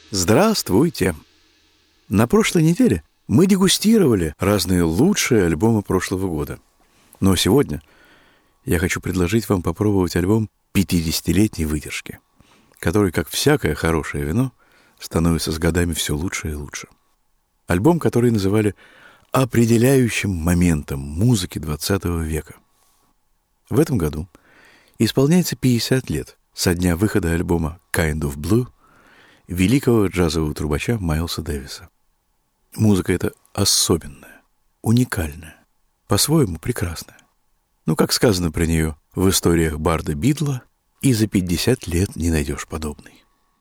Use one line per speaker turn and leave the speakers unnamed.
Здравствуйте! На прошлой неделе мы дегустировали разные лучшие альбомы прошлого года. Но сегодня я хочу предложить вам попробовать альбом 50-летней выдержки, который, как всякое хорошее вино, становится с годами все лучше и лучше. Альбом, который называли определяющим моментом музыки XX века. В этом году исполняется 50 лет со дня выхода альбома «Kind of Blue» великого джазового трубача Майлса Дэвиса. Музыка эта особенная, уникальная, по-своему прекрасная. Ну, как сказано про нее в историях Барда Бидла, и за 50 лет не найдешь подобной.